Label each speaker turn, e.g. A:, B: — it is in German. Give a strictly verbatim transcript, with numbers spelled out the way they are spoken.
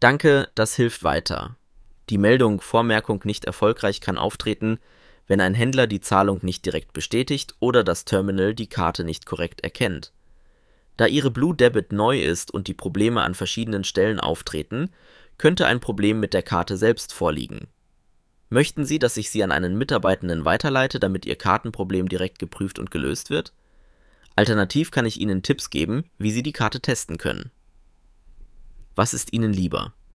A: Danke, das hilft weiter. Die Meldung Vormerkung nicht erfolgreich kann auftreten, wenn ein Händler die Zahlung nicht direkt bestätigt oder das Terminal die Karte nicht korrekt erkennt. Da Ihre Blue Debit neu ist und die Probleme an verschiedenen Stellen auftreten, könnte ein Problem mit der Karte selbst vorliegen. Möchten Sie, dass ich Sie an einen Mitarbeitenden weiterleite, damit Ihr Kartenproblem direkt geprüft und gelöst wird? Alternativ kann ich Ihnen Tipps geben, wie Sie die Karte testen können. Was ist Ihnen lieber?